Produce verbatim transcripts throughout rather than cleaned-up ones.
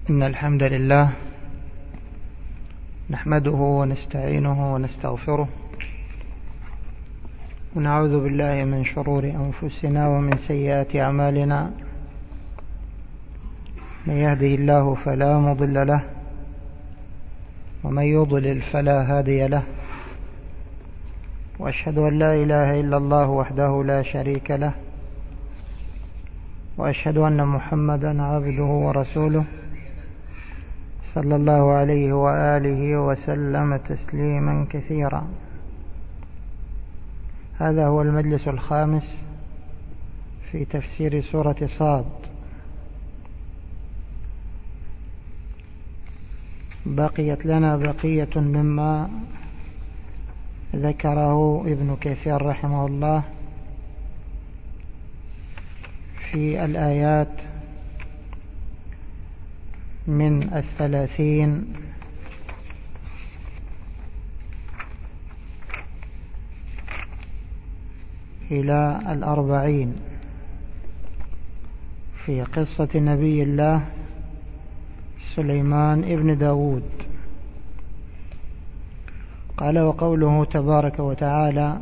إن الحمد لله نحمده ونستعينه ونستغفره ونعوذ بالله من شرور أنفسنا ومن سيئات أعمالنا. من يهده الله فلا مضل له ومن يضلل فلا هادي له، وأشهد أن لا إله إلا الله وحده لا شريك له، وأشهد أن محمدا عبده ورسوله صلى الله عليه وآله وسلم تسليما كثيرا. هذا هو المجلس الخامس في تفسير سورة صاد. بقيت لنا بقية مما ذكره ابن كثير رحمه الله في الآيات من الثلاثين إلى الأربعين في قصة نبي الله سليمان ابن داود. قال: وقوله تبارك وتعالى: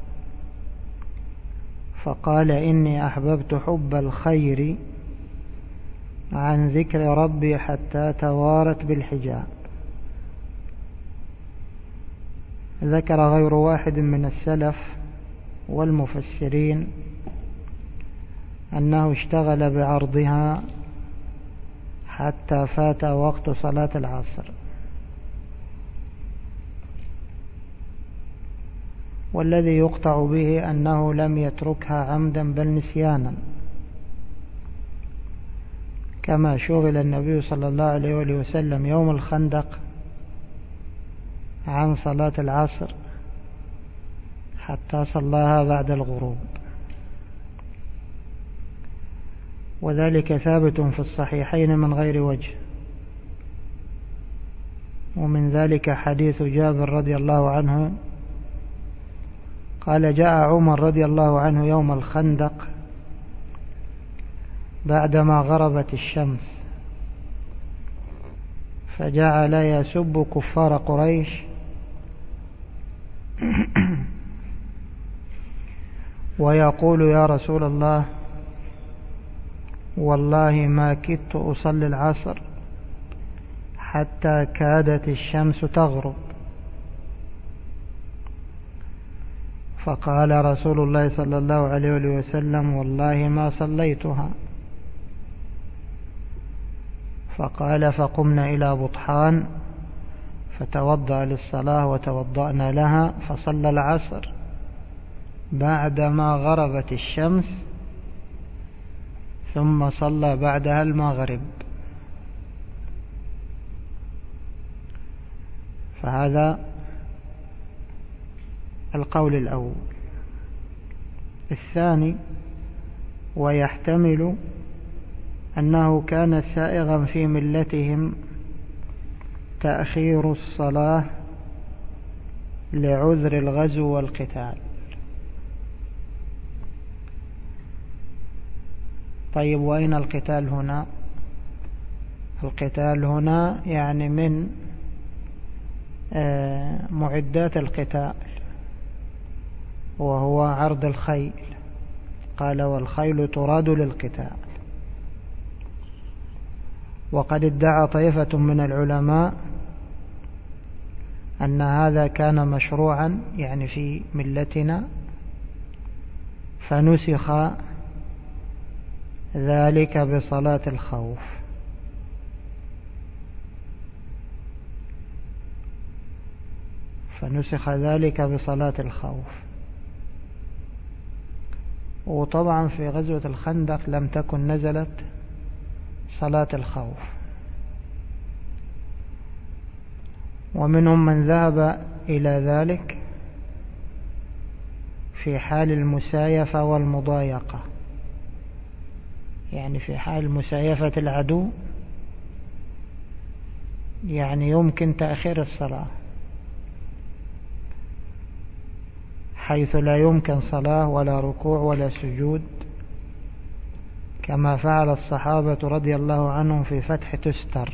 فقال إني أحببت حب الخير عن ذكر ربي حتى توارت بالحجاب. ذكر غير واحد من السلف والمفسرين أنه اشتغل بعرضها حتى فات وقت صلاة العصر، والذي يقطع به أنه لم يتركها عمدا بل نسيانا، كما شغل النبي صلى الله عليه وسلم يوم الخندق عن صلاة العصر حتى صلاها بعد الغروب. وذلك ثابت في الصحيحين من غير وجه، ومن ذلك حديث جابر رضي الله عنه قال: جاء عمر رضي الله عنه يوم الخندق بعدما غربت الشمس، فجعل يسب كفار قريش ويقول: يا رسول الله، والله ما كدت أصلي العصر حتى كادت الشمس تغرب. فقال رسول الله صلى الله عليه وسلم: والله ما صليتها. فقال: فقمنا إلى بطحان فتوضأ للصلاة وتوضأنا لها، فصلى العصر بعدما غربت الشمس، ثم صلى بعدها المغرب. فهذا القول الأول. الثاني: ويحتمل أنه كان سائغا في ملتهم تأخير الصلاة لعذر الغزو والقتال. طيب، وأين القتال هنا؟ القتال هنا يعني من معدات القتال، وهو عرض الخيل. قال: والخيل تراد للقتال. وقد ادعى طائفة من العلماء أن هذا كان مشروعا يعني في ملتنا، فنسخ ذلك بصلاة الخوف. فنسخ ذلك بصلاة الخوف. وطبعا في غزوة الخندق لم تكن نزلت صلاة الخوف. ومنهم من ذهب إلى ذلك في حال المسايفة والمضايقة، يعني في حال مسايفة العدو يعني يمكن تأخير الصلاة، حيث لا يمكن صلاة ولا ركوع ولا سجود كما فعل الصحابة رضي الله عنهم في فتح تستر،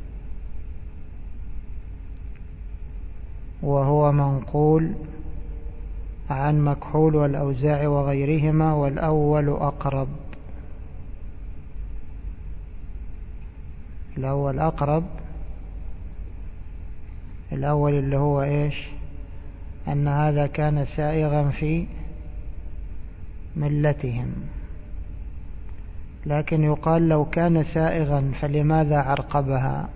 وهو منقول عن مكحول والأوزاعي وغيرهما، والأول أقرب. الأول أقرب، الأول اللي هو إيش؟ أن هذا كان سائغا في ملتهم، لكن يقال لو كان سائغا فلماذا عرقبها؟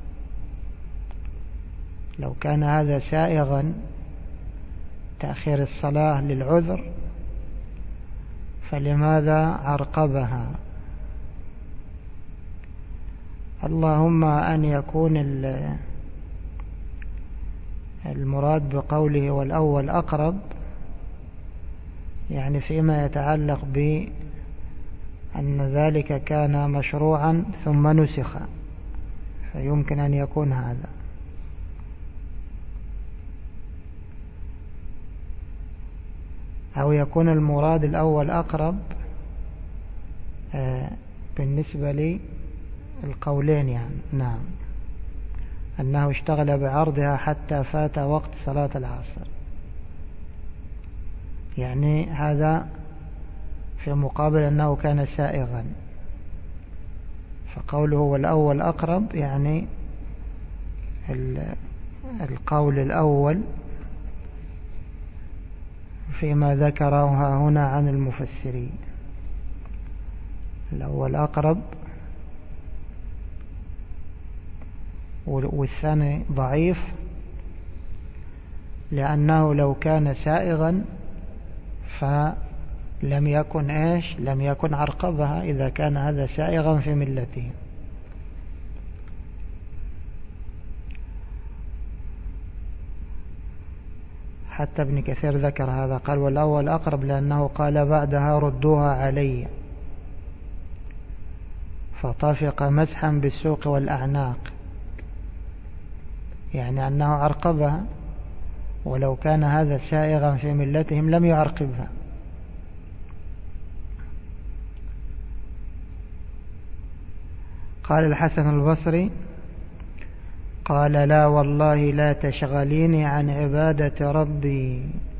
لو كان هذا سائغا تأخير الصلاة للعذر فلماذا عرقبها؟ اللهم أن يكون المراد بقوله والأول أقرب يعني فيما يتعلق بأن ذلك كان مشروعا ثم نسخ، فيمكن أن يكون هذا. أو يكون المراد الأول أقرب بالنسبة للقولين يعني. نعم، أنه اشتغل بعرضها حتى فات وقت صلاة العصر، يعني هذا في مقابل أنه كان سائغا. فقوله والأول أقرب يعني القول الأول فيما ذكرها هنا عن المفسرين. الأول أقرب والثاني ضعيف، لأنه لو كان سائغا فلم يكن إيش؟ لم يكن عرقبها إذا كان هذا سائغا في ملته. حتى ابن كثير ذكر هذا، قال والأول أقرب لأنه قال بعدها ردوها علي فطفق مسحا بالسوق والأعناق، يعني أنه عرقبها، ولو كان هذا سائغا في ملتهم لم يعرقبها. قال الحسن البصري قال لا والله لا تشغليني عن عبادة ربي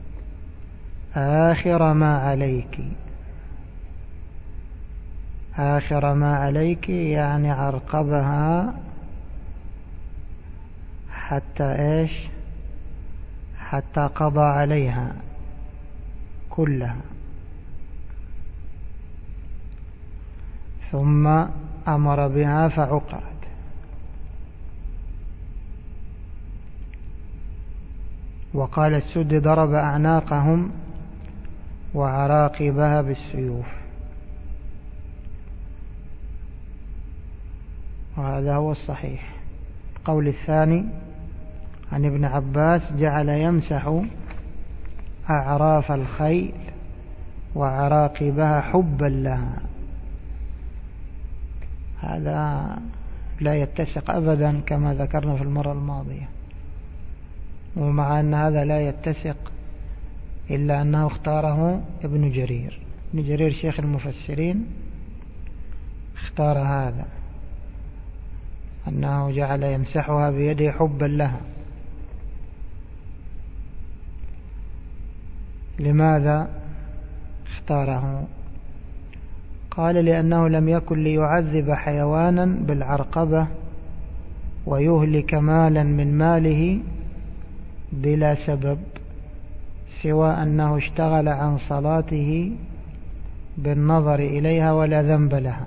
آخر ما عليك. آخر ما عليك يعني عرقبها حتى إيش؟ حتى قضى عليها كلها، ثم أمر بها فعقرت. وقال السد ضرب أعناقهم وعراقبها بالسيوف، وهذا هو الصحيح. القول الثاني عن ابن عباس جعل يمسح أعراف الخيل وعراقبها حبا لها. هذا لا يتسق أبدا كما ذكرنا في المرة الماضية، ومع أن هذا لا يتسق إلا أنه اختاره ابن جرير. ابن جرير شيخ المفسرين اختار هذا، أنه جعل يمسحها بيده حبا لها. لماذا اختاره؟ قال لأنه لم يكن ليعذب حيوانا بالعرقبة ويهلك مالا من ماله بلا سبب، سوى أنه اشتغل عن صلاته بالنظر إليها ولا ذنب لها.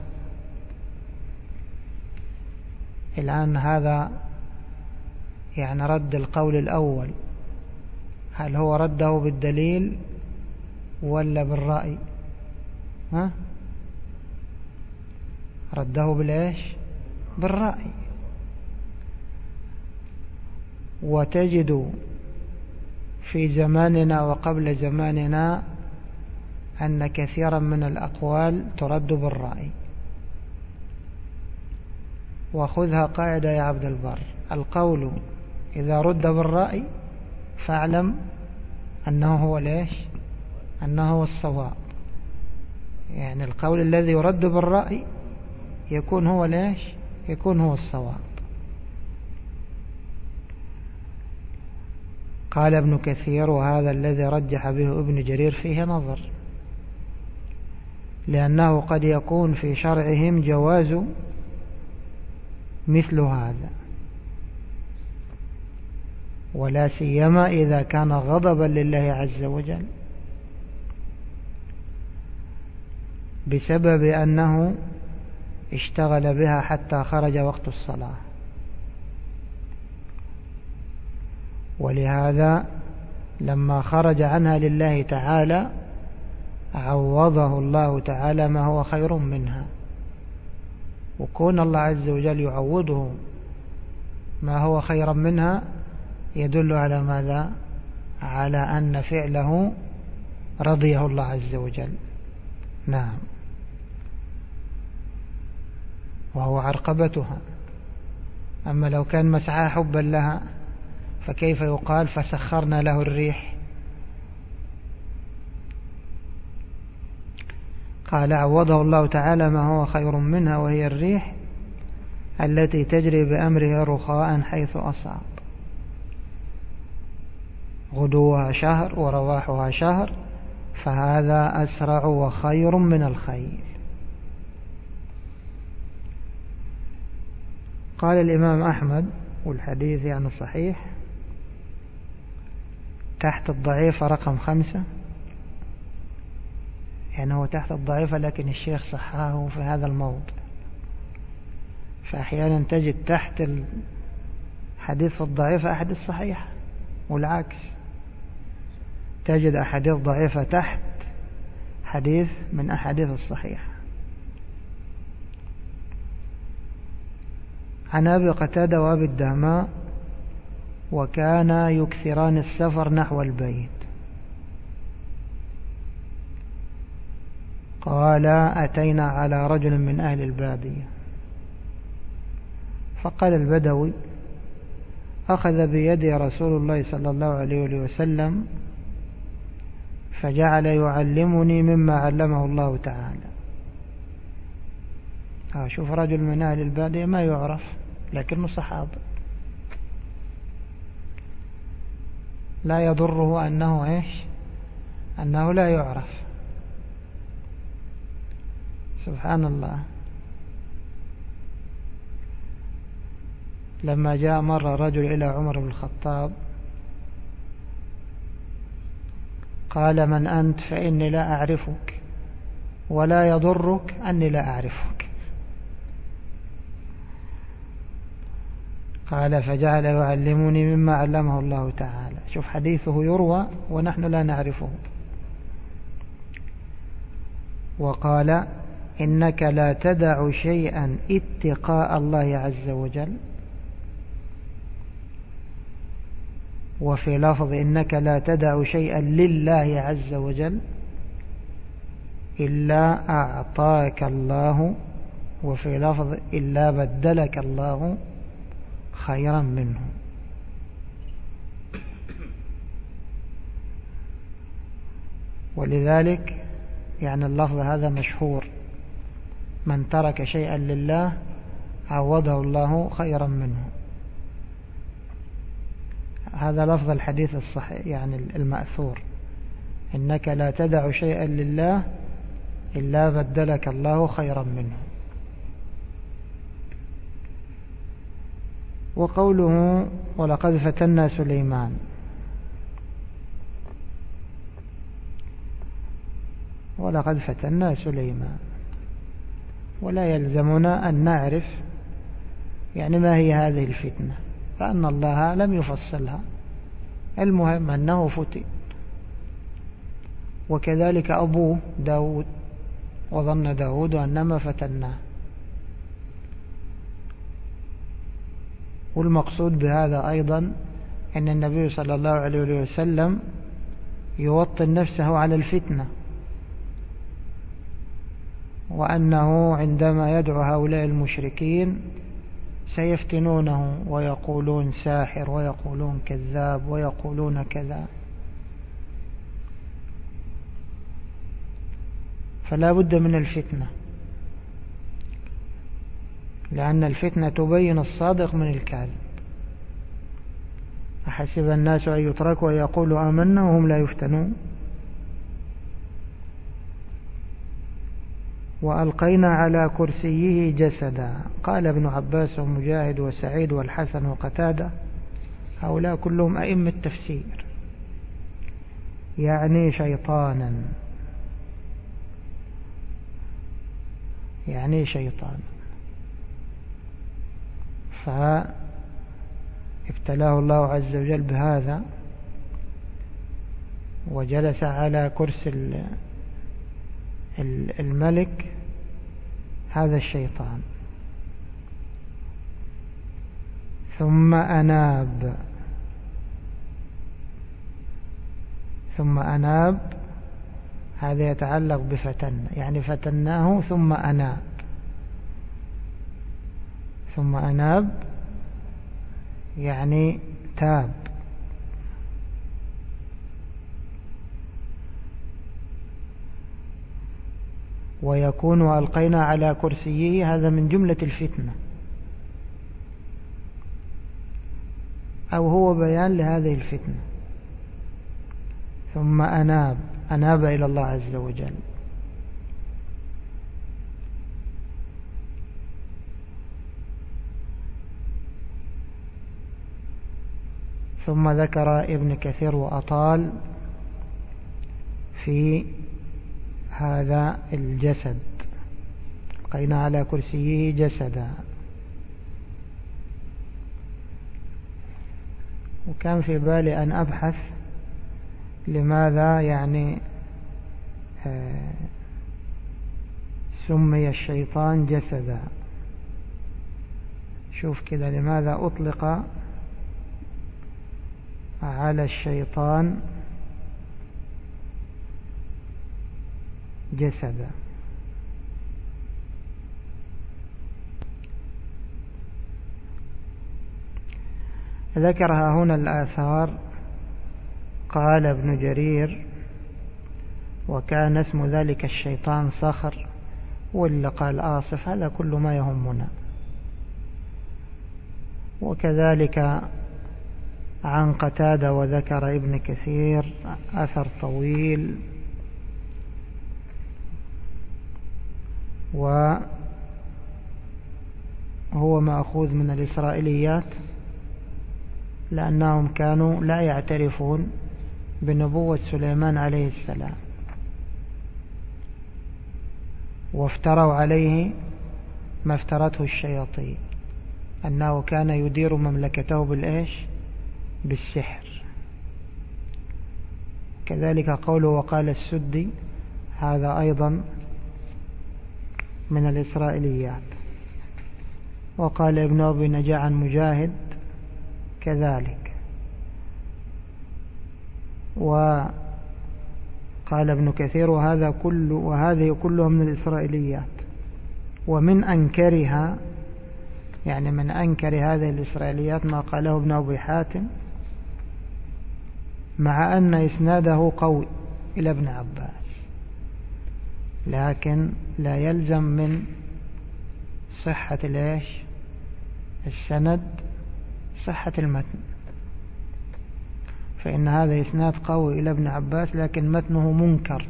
الآن هذا يعني رد القول الأول، هل هو رده بالدليل ولا بالرأي؟ ها؟ رده بالإيش؟ بالرأي. وتجد في زماننا وقبل زماننا أن كثيرا من الأقوال ترد بالرأي. وخذها قاعدة يا عبد البر، القول إذا رد بالرأي فاعلم أنه هو ليش؟ أنه هو الصواب. يعني القول الذي يرد بالرأي يكون هو ليش يكون هو الصواب. قال ابن كثير: وهذا الذي رجح به ابن جرير فيه نظر، لأنه قد يكون في شرعهم جواز مثل هذا، ولا سيما إذا كان غضبا لله عز وجل بسبب أنه اشتغل بها حتى خرج وقت الصلاة. ولهذا لما خرج عنها لله تعالى عوضه الله تعالى ما هو خير منها. وكون الله عز وجل يعوضه ما هو خيرا منها يدل على ماذا؟ على أن فعله رضيه الله عز وجل. نعم، وهو عرقبتها. أما لو كان مسعى حبا لها فكيف يقال فسخرنا له الريح؟ قال: عوضه الله تعالى ما هو خير منها، وهي الريح التي تجري بأمرها رخاء حيث أصاب، غدوها شهر ورواحها شهر، فهذا أسرع وخير من الخيل. قال الإمام أحمد، والحديث يعني صحيح، تحت الضعيفة رقم خمسة، يعني هو تحت الضعيفة لكن الشيخ صححه في هذا الموضع. فأحيانا تجد تحت الحديث الضعيفة أحاديث صحيحة، والعكس تجد أحاديث ضعيفة تحت حديث من أحاديث الصحيحة. عن أبي قتادة وأبي الدهماء: وكان يكثران السفر نحو البيت. قال: أتينا على رجل من أهل البادية، فقال البدوي: أخذ بيدي رسول الله صلى الله عليه وسلم فجعل يعلمني مما علمه الله تعالى. شوف، رجل من أهل البادية ما يعرف لكنه صحابة، لا يضره أنه إيش أنه لا يعرف. سبحان الله. لما جاء مرة رجل إلى عمر بن الخطاب قال: من أنت؟ فإني لا أعرفك ولا يضرك أني لا أعرفك. قال: فجعل يعلمني مما علمه الله تعالى. شوف، حديثه يروى ونحن لا نعرفه. وقال: إنك لا تدع شيئا اتقاء الله عز وجل، وفي لفظ: إنك لا تدع شيئا لله عز وجل إلا أعطاك الله، وفي لفظ: إلا بدلك الله خيرا منه. ولذلك يعني اللفظ هذا مشهور: من ترك شيئا لله عوضه الله خيرا منه. هذا لفظ الحديث الصحيح يعني المأثور: إنك لا تدع شيئا لله إلا بدلك الله خيرا منه. وقوله: ولقد فتنا سليمان، ولقد فتنا سليمان، ولا يلزمنا أن نعرف يعني ما هي هذه الفتنة، فأن الله لم يفصلها، المهم أنه فتن. وكذلك أبوه داود، وظن داود أنما فتناه. والمقصود بهذا أيضا أن النبي صلى الله عليه وسلم يوطن نفسه على الفتنة، وأنه عندما يدعو هؤلاء المشركين سيفتنونه ويقولون ساحر ويقولون كذاب ويقولون كذا. فلا بد من الفتنة، لأن الفتنة تبين الصادق من الكاذب. أحسب الناس أن يتركوا ويقولوا آمنا وهم لا يفتنون. وألقينا على كرسيه جسدا. قال ابن عباس ومجاهد وسعيد والحسن وقتادة، هؤلاء كلهم أئمة تفسير، يعني شيطانا، يعني شيطان. فابتلاه الله عز وجل بهذا، وجلس على كرسي الملك هذا الشيطان. ثم أناب، ثم أناب هذا يتعلق بفتن، يعني فتناه ثم أناب. ثم أناب يعني تاب. ويكون ألقينا على كرسيه هذا من جملة الفتنة، أو هو بيان لهذه الفتنة. ثم أناب، أناب إلى الله عز وجل. ثم ذكر ابن كثير وأطال في هذا الجسد، ألقينا على كرسيه جسدا. وكان في بالي أن أبحث لماذا يعني سمي الشيطان جسدا. شوف كده، لماذا أطلق على الشيطان جسدا؟ ذكرها هنا الآثار. قال ابن جرير: وكان اسم ذلك الشيطان صخر، واللي قال آصف. هذا كل ما يهمنا. وكذلك عن قتادة وذكر ابن كثير أثر طويل، وهو مأخوذ من الإسرائيليات، لأنهم كانوا لا يعترفون بنبوة سليمان عليه السلام، وافتروا عليه ما افترته الشياطين، أنه كان يدير مملكته بالإيش؟ بالسحر. كذلك قوله وقال السدي، هذا أيضا من الإسرائيليات. وقال ابن أبي نجاح عن مجاهد كذلك. وقال ابن كثير وهذا كل وهذه كلها من الإسرائيليات. ومن أنكرها، يعني من أنكر هذه الإسرائيليات، ما قاله ابن أبي حاتم، مع أن إسناده قوي إلى ابن عباس، لكن لا يلزم من صحة الإيش؟ السند صحة المتن. فإن هذا إسناد قوي إلى ابن عباس، لكن متنه منكر.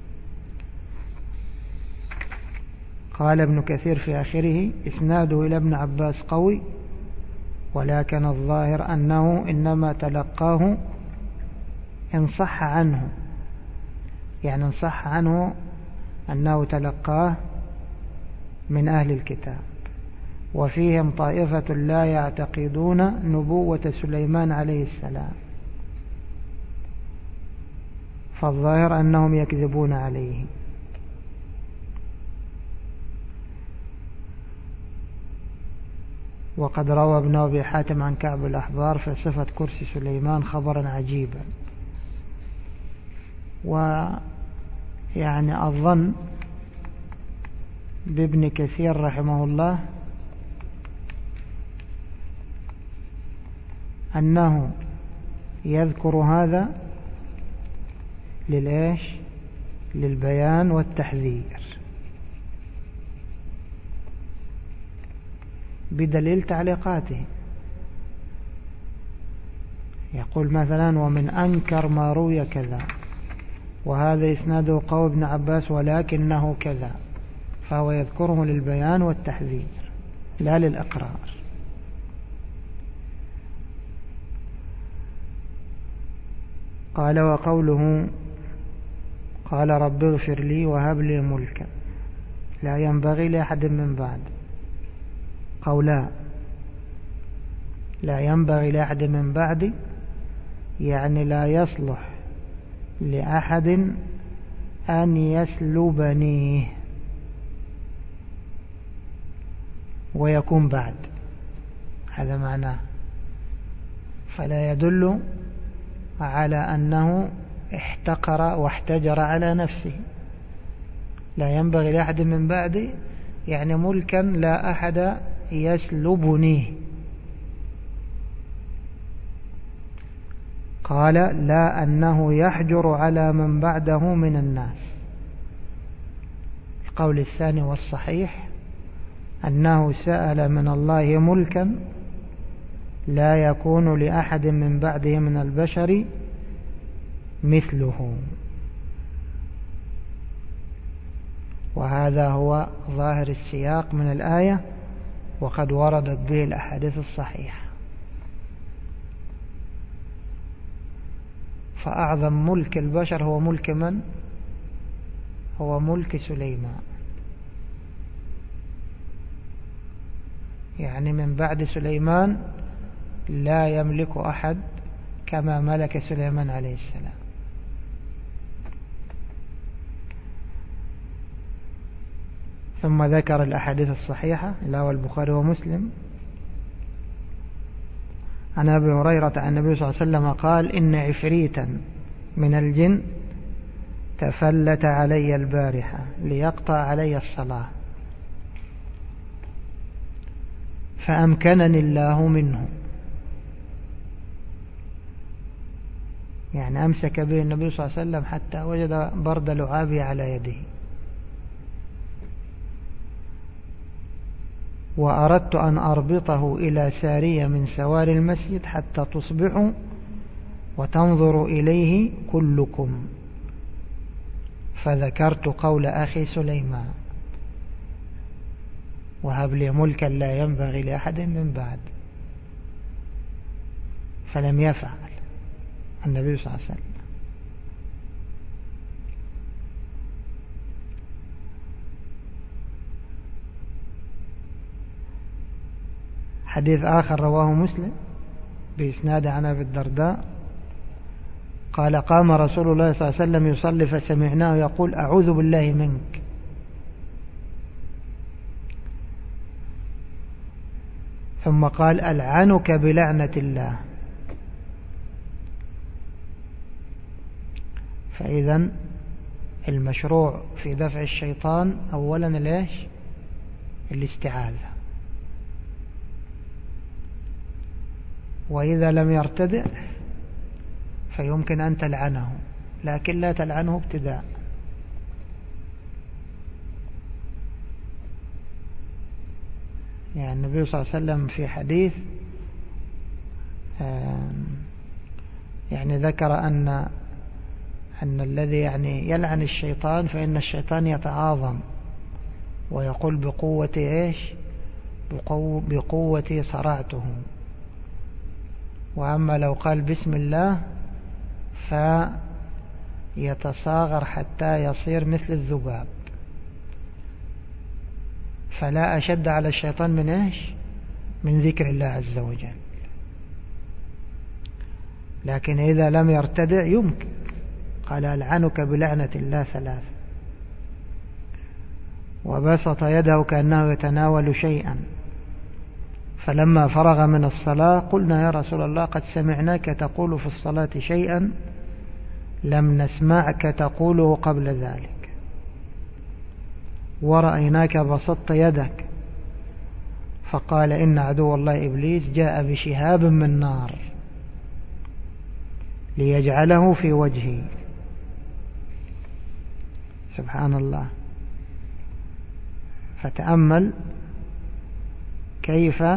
قال ابن كثير في آخره: إسناده إلى ابن عباس قوي، ولكن الظاهر أنه إنما تلقاه إن صح عنه، يعني إن صح عنه أنه تلقاه من أهل الكتاب، وفيهم طائفة لا يعتقدون نبوة سليمان عليه السلام، فالظاهر أنهم يكذبون عليه. وقد روى ابن أبي حاتم عن كعب الأحبار في صفة كرسي سليمان خبرا عجيبا. ويعني الظن بابن كثير رحمه الله أنه يذكر هذا للإيش؟ للبيان والتحذير بدليل تعليقاته. يقول مثلا: ومن أنكر ما روي كذا، وهذا إسناده قول ابن عباس ولكنه كذا، فهو يذكره للبيان والتحذير لا للإقرار. قال: وقوله قال رب اغفر لي وهب لي ملكا لا ينبغي لأحد من بعد. قولا لا ينبغي لأحد من بعد يعني لا يصلح لأحد أن يسلبنيه ويكون بعد، هذا معناه. فلا يدل على أنه احتقر واحتجر على نفسه. لا ينبغي لأحد من بعدي يعني ملكا لا أحد يسلبنيه. قال: لا أنه يحجر على من بعده من الناس. القول الثاني والصحيح أنه سأل من الله ملكا لا يكون لأحد من بعده من البشر مثله، وهذا هو ظاهر السياق من الآية، وقد وردت به الأحاديث الصحيحة. فأعظم ملك البشر هو ملك من؟ هو ملك سليمان، يعني من بعد سليمان لا يملك أحد كما ملك سليمان عليه السلام. ثم ذكر الأحاديث الصحيحة لا والبخاري ومسلم عن أبي هريرة عن النبي صلى الله عليه وسلم قال: إن عفريتا من الجن تفلت علي البارحة ليقطع علي الصلاة فأمكنني الله منه. يعني أمسك به النبي صلى الله عليه وسلم حتى وجد برد لعابه على يده. وأردت أن أربطه إلى سارية من سوار المسجد حتى تصبحوا وتنظر إليه كلكم، فذكرت قول أخي سليمان وهب لي ملكا لا ينبغي لأحد من بعد، فلم يفعل النبي صلى الله عليه وسلم. حديث آخر رواه مسلم بإسناد عن أبي الدرداء قال: قام رسول الله صلى الله عليه وسلم يصلي فسمعناه يقول: أعوذ بالله منك. ثم قال: ألعنك بلعنة الله. فإذا المشروع في دفع الشيطان أولا ليش؟ الاستعاذة. وإذا لم يرتدع فيمكن أن تلعنه، لكن لا تلعنه ابتداء. يعني النبي صلى الله عليه وسلم في حديث يعني ذكر أن أن الذي يعني يلعن الشيطان فإن الشيطان يتعاظم ويقول بقوة إيش؟ بقوة صرعته. وأما لو قال بسم الله فيتصاغر حتى يصير مثل الذباب. فلا أشد على الشيطان من إيش؟ من ذكر الله عز وجل. لكن إذا لم يرتدع يمكن. قال: ألعنك بلعنة الله ثلاث. وبسط يده كأنه يتناول شيئا، فلما فرغ من الصلاة قلنا: يا رسول الله قد سمعناك تقول في الصلاة شيئا لم نسمعك تقوله قبل ذلك، ورأيناك بسطت يدك. فقال: إن عدو الله إبليس جاء بشهاب من نار ليجعله في وجهي. سبحان الله. فتأمل كيف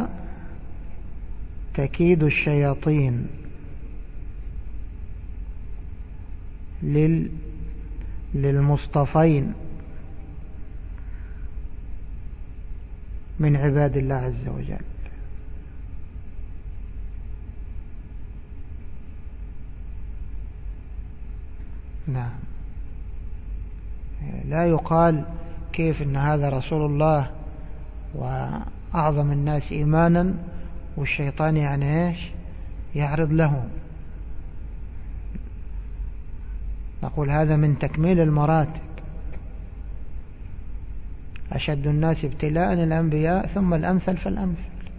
تكيد الشياطين لل للمصطفين من عباد الله عز وجل. نعم. لا يقال كيف ان هذا رسول الله وأعظم الناس إيمانا والشيطان يعني ايش يعرض له. نقول هذا من تكميل المراتب. أشد الناس ابتلاء الأنبياء ثم الأمثل فالأمثل.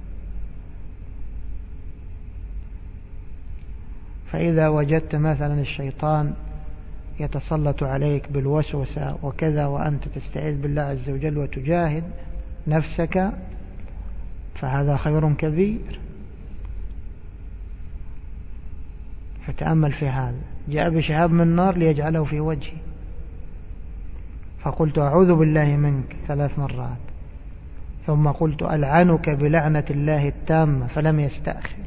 فإذا وجدت مثلا الشيطان يتسلط عليك بالوسوسة وكذا وأنت تستعيذ بالله عز وجل وتجاهد نفسك فهذا خير كبير. فتأمل في هذا. جاء بشهاب من نار ليجعله في وجهي فقلت أعوذ بالله منك ثلاث مرات ثم قلت ألعنك بلعنة الله التامة فلم يستأخر.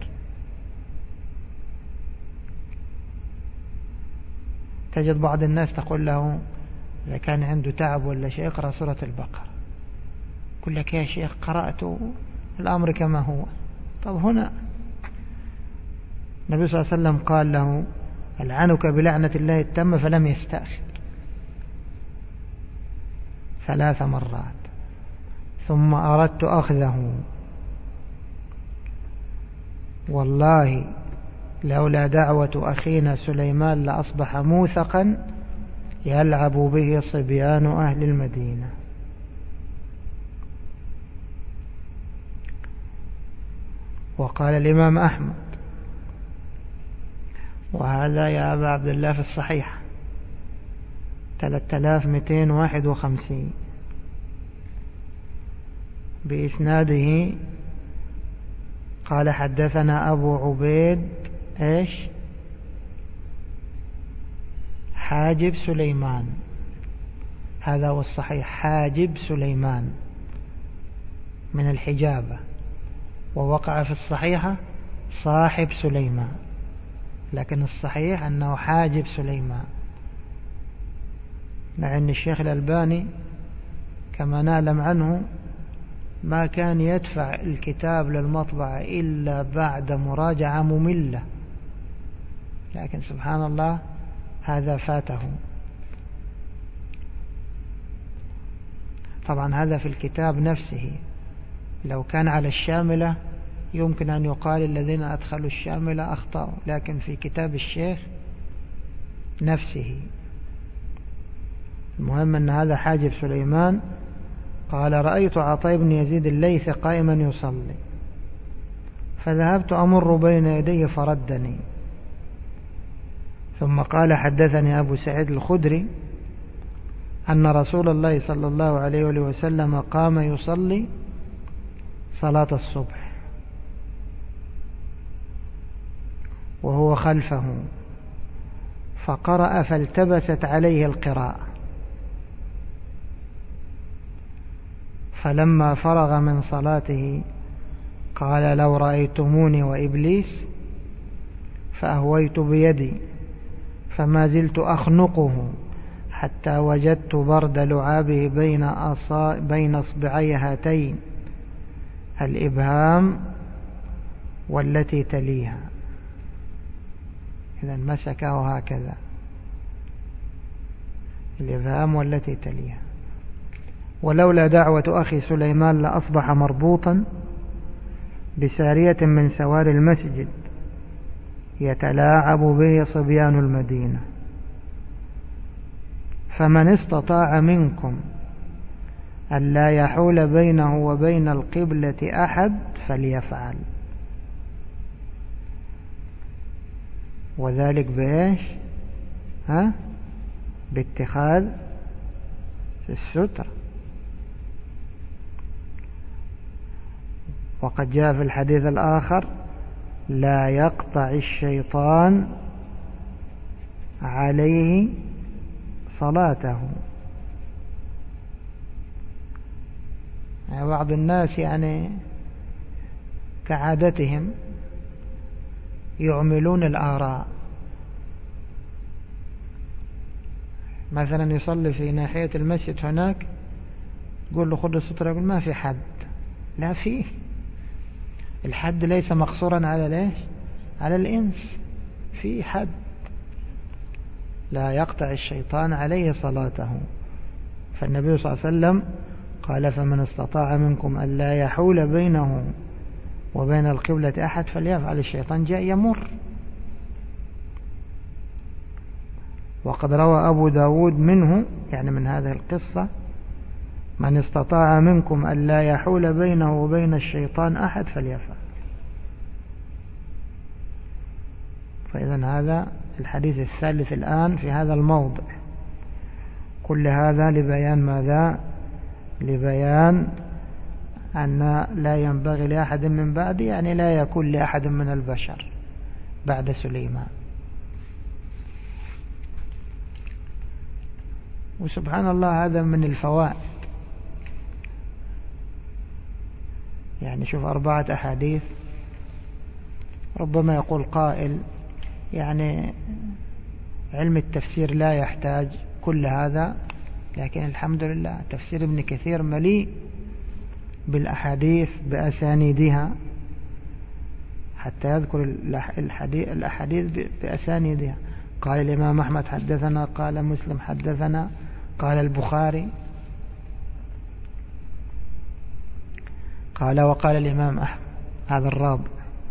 تجد بعض الناس تقول له إذا كان عنده تعب ولا شيء اقرأ سورة البقرة. يقول لك يا شيخ قرأت الأمر كما هو. طب هنا النبي صلى الله عليه وسلم قال له ألعنك بلعنة الله التامة فلم يستأخر ثلاث مرات ثم أردت أخذه والله لولا دعوة أخينا سليمان لأصبح موثقا يلعب به صبيان أهل المدينة. وقال الإمام أحمد وهذا يا أبا عبد الله في الصحيح ثلاثة آلاف ومئتين وواحد وخمسين بإسناده قال حدثنا أبو عبيد إيش حاجب سليمان. هذا هو الصحيح حاجب سليمان من الحجابة. ووقع في الصحيحة صاحب سليمان لكن الصحيح أنه حاجب سليمان. مع أن الشيخ الألباني كما نعلم عنه ما كان يدفع الكتاب للمطبعة إلا بعد مراجعة مملة لكن سبحان الله هذا فاته. طبعا هذا في الكتاب نفسه. لو كان على الشاملة يمكن أن يقال الذين أدخلوا الشاملة أخطأوا لكن في كتاب الشيخ نفسه. المهم أن هذا حاجب سليمان قال رأيت عطاء بن يزيد الليث قائما يصلي فذهبت أمر بين يديه فردني. ثم قال حدثني أبو سعيد الخدري أن رسول الله صلى الله عليه وسلم قام يصلي صلاة الصبح وهو خلفه فقرأ فالتبست عليه القراءة فلما فرغ من صلاته قال لو رأيتموني وإبليس فأهويت بيدي فما زلت أخنقه حتى وجدت برد لعابه بين أصا بين أصبعي هاتين الإبهام والتي تليها. إذا مسكه هكذا الإبهام والتي تليها. ولولا دعوة أخي سليمان لأصبح مربوطا بسارية من سوار المسجد يتلاعب به صبيان المدينة فمن استطاع منكم ألا يحول بينه وبين القبلة أحد فليفعل. وذلك بإيش ها باتخاذ الستر. وقد جاء في الحديث الآخر لا يقطع الشيطان عليه صلاته يعني بعض الناس يعني كعادتهم يعملون الآراء، مثلا يصلي في ناحية المسجد هناك، يقول له خذ السترة، يقول ما في حد. لا، فيه. الحد ليس مقصورا على ليش على الإنس، في حد لا يقطع الشيطان عليه صلاته. فالنبي صلى الله عليه وسلم قال فمن استطاع منكم أن لا يحول بينه وبين القبلة أحد فليفعل. الشيطان جاء يمر. وقد روى أبو داود منه، يعني من هذه القصة، من استطاع منكم أن لا يحول بينه وبين الشيطان أحد فليفعل. فإذا هذا الحديث الثالث الآن في هذا الموضع. كل هذا لبيان ماذا؟ لبيان أن لا ينبغي لأحد من بعد، يعني لا يكون لأحد من البشر بعد سليمان. وسبحان الله هذا من الفوائد. يعني شوف أربعة أحاديث، ربما يقول قائل يعني علم التفسير لا يحتاج كل هذا، لكن الحمد لله تفسير ابن كثير مليء بالأحاديث بأسانيدها، حتى يذكر الأحاديث بأسانيدها. قال الإمام أحمد حدثنا، قال مسلم حدثنا، قال البخاري، قال وقال الإمام أحمد. هذا الرابع.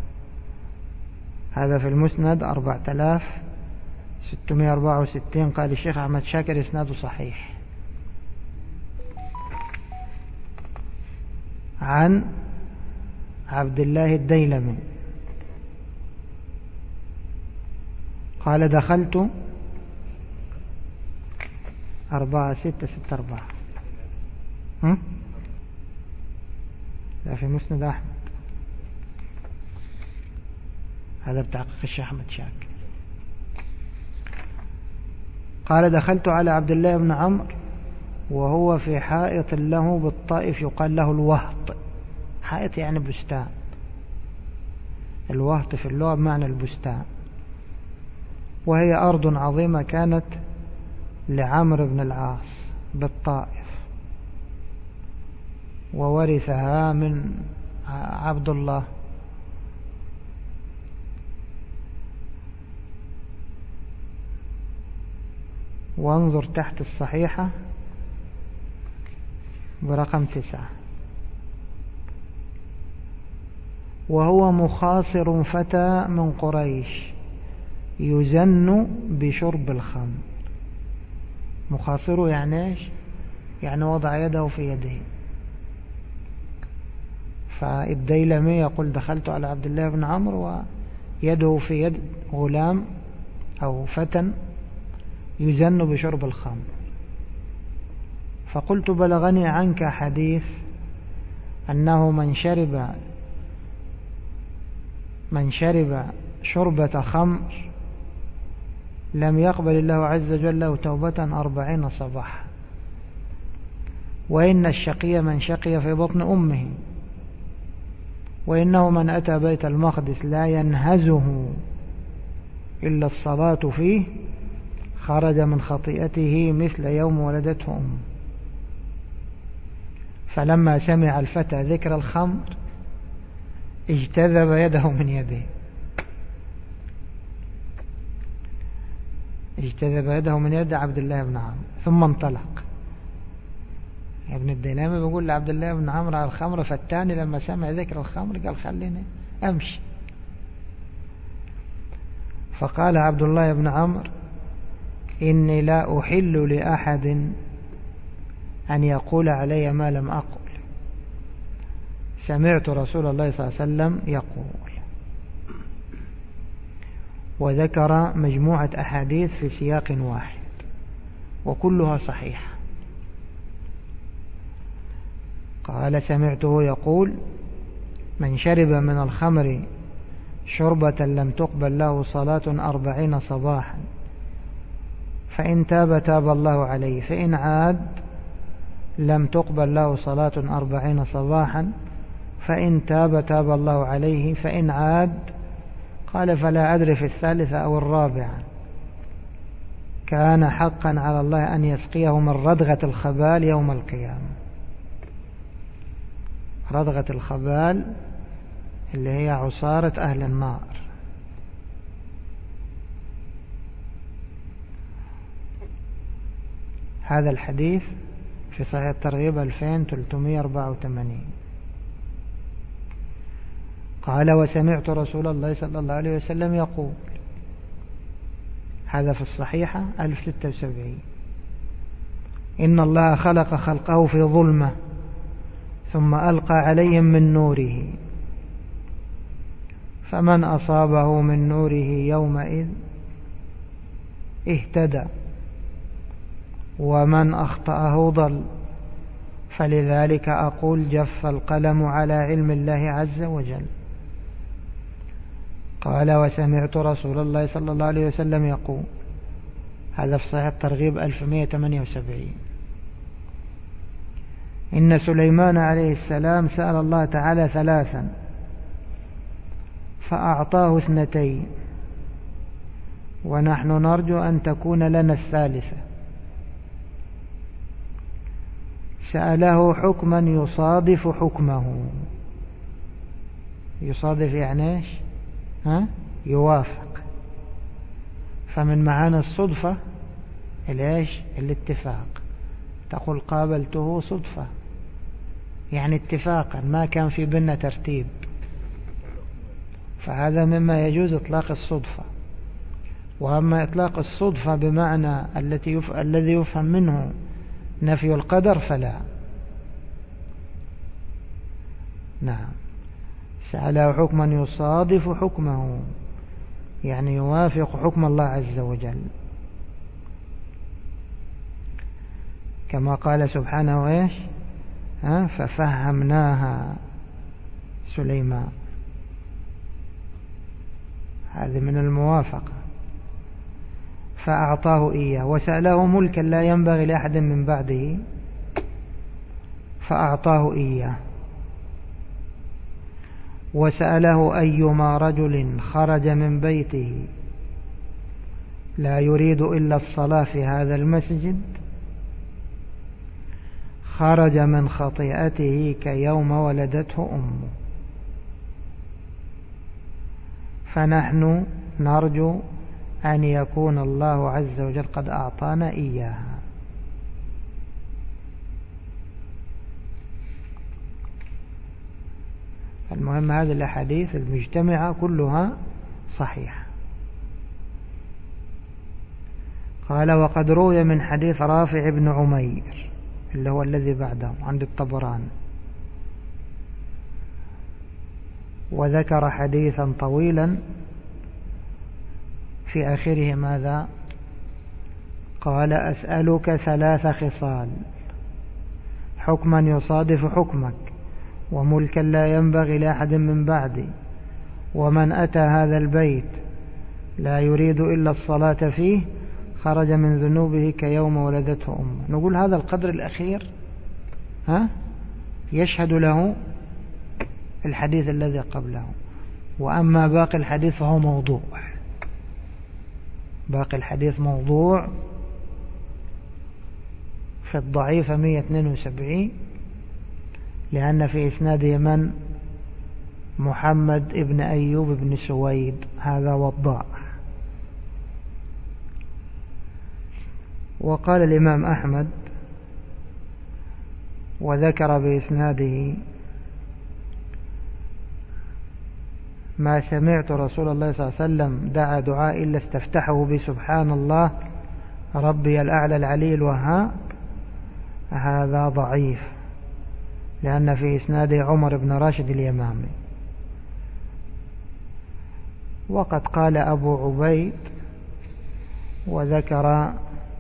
هذا في المسند أربعة آلاف وستمائة وأربعة وستين. قال الشيخ أحمد شاكر إسناده صحيح. عن عبد الله الديلمي قال دخلت أربعة ستة ستة أربعة. لا، في مسند أحمد. هذا بتحقيق الشيخ أحمد شاكر. قال دخلت على عبد الله بن عمرو وهو في حائط له بالطائف يقال له الوهط. حائط يعني بستان. الوهط في اللغة بمعنى البستان. وهي أرض عظيمة كانت لعمرو بن العاص بالطائف، وورثها من عبد الله. وانظر تحت الصحيحة برقم تسعة. وهو مخاصر فتى من قريش يزن بشرب الخمر. مخاصره يعني ايش؟ يعني وضع يده في يده. فالديلمي يقول دخلت على عبد الله بن عمرو ويده في يد غلام أو فتى يزن بشرب الخمر. فقلت بلغني عنك حديث أنه من شرب من شرب شربة خمر لم يقبل الله عز وجل له توبة أربعين صباحا، وإن الشقي من شقي في بطن أمه، وإنه من أتى بيت المقدس لا ينهزه إلا الصلاة فيه خرج من خطيئته مثل يوم ولدته أمه. فلما سمع الفتى ذكر الخمر اجتذب يده من يده اجتذب يده من يد عبد الله بن عمرو ثم انطلق. ابن الديلمي بيقول لعبد الله بن عمرو على الخمر، فالتاني لما سمع ذكر الخمر قال خليني أمشي. فقال عبد الله بن عمرو إني لا أحل لأحد أن يقول علي ما لم أقل، سمعت رسول الله صلى الله عليه وسلم يقول. وذكر مجموعة أحاديث في سياق واحد وكلها صحيحة. قال سمعته يقول من شرب من الخمر شربة لم تقبل له صلاة أربعين صباحا فإن تاب تاب الله عليه، فإن عاد لم تقبل له صلاة أربعين صباحا، فإن تاب تاب الله عليه، فإن عاد قال فلا أدري في الثالثة أو الرابعة، كان حقا على الله أن يسقيه من ردغة الخبال يوم القيامة. ردغة الخبال اللي هي عصارة أهل النار. هذا الحديث في صحيح الترغيب ألفين وثلاثمائة وأربعة وثمانين. قال وسمعت رسول الله صلى الله عليه وسلم يقول، هذا في الصحيحة ألف وستة وسبعين، إن الله خلق خلقه في ظلمة ثم ألقى عليهم من نوره، فمن أصابه من نوره يومئذ اهتدى ومن أخطأه ضل، فلذلك أقول جف القلم على علم الله عز وجل. قال وسمعت رسول الله صلى الله عليه وسلم يقول، هذا في صحيح الترغيب ألف ومائة وثمانية وسبعين، إن سليمان عليه السلام سأل الله تعالى ثلاثا فأعطاه اثنتين، ونحن نرجو أن تكون لنا الثالثة. سأله حكما يصادف حكمه. يصادف يعني ايش؟ ها؟ يوافق. فمن معاني الصدفة الايش؟ الاتفاق. تقول قابلته صدفة، يعني اتفاقا، ما كان في بيننا ترتيب، فهذا مما يجوز إطلاق الصدفة. وأما إطلاق الصدفة بمعنى التي يف... الذي يفهم منه نفي القدر فلا. نعم، سأله حكما يصادف حكمه، يعني يوافق حكم الله عز وجل، كما قال سبحانه ايش؟ ها؟ ففهمناها سليمان. هذه من الموافقة. فأعطاه إياه. وسأله ملكا لا ينبغي لأحد من بعده، فأعطاه إياه. وسأله أيما رجل خرج من بيته لا يريد إلا الصلاة في هذا المسجد خرج من خطيئته كيوم ولدته أمه. فنحن نرجو أن يكون الله عز وجل قد أعطانا إياها. المهم هذه الأحاديث المجتمعة كلها صحيحة. قال وقد روي من حديث رافع بن عمير اللي هو الذي بعده عند الطبراني، وذكر حديثا طويلا في آخره ماذا؟ قال أسألك ثلاث خصال، حكما يصادف حكمك، وملكا لا ينبغي لأحد من بعدي، ومن أتى هذا البيت لا يريد إلا الصلاة فيه خرج من ذنوبه كيوم ولدته أمه. نقول هذا القدر الأخير ها يشهد له الحديث الذي قبله، وأما باقي الحديث فهو موضوع. باقي الحديث موضوع في الضعيف مئة واثنين وسبعين، لأن في إسناده من؟ محمد ابن أيوب بن سويد، هذا وضاع. وقال الإمام أحمد وذكر بإسناده ما سمعت رسول الله صلى الله عليه وسلم دعا دعاء إلا استفتحه بسبحان الله ربي الأعلى العلي الوهاب، هذا ضعيف، لأن في إسناده عمر بن راشد اليمامي. وقد قال أبو عبيد وذكر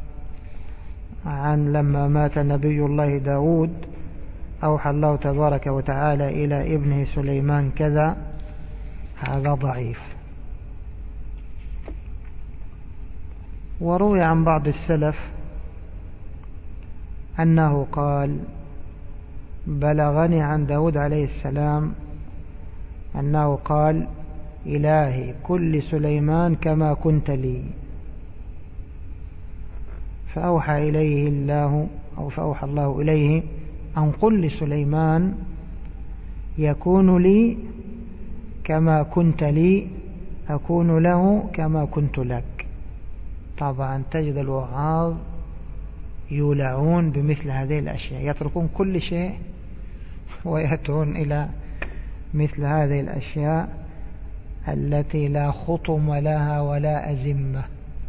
عن لما مات نبي الله داود أوحى الله تبارك وتعالى إلى ابنه سليمان كذا، هذا ضعيف. وروي عن بعض السلف أنه قال: بلغني عن داود عليه السلام أنه قال: إلهي كل سليمان كما كنت لي. فأوحى إليه الله أو فأوحى الله إليه أن قل لسليمان: يكون لي كما كنت لي أكون له كما كنت لك. طبعا تجد الوعاظ يولعون بمثل هذه الأشياء، يتركون كل شيء ويأتون إلى مثل هذه الأشياء التي لا خطم لها ولا أزمة.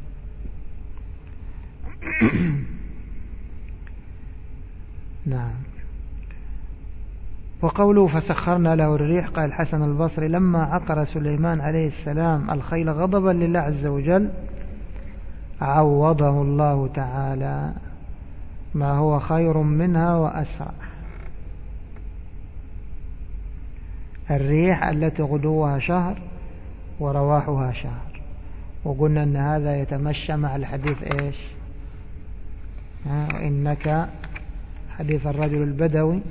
نعم. وقوله فسخرنا له الريح، قال الحسن البصري: لما عقر سليمان عليه السلام الخيل غضبا لله عز وجل عوضه الله تعالى ما هو خير منها وأسرع. الريح التي غدوها شهر ورواحها شهر، وقلنا أن هذا يتمشى مع الحديث إيش؟ إنك حديث الرجل البدوي: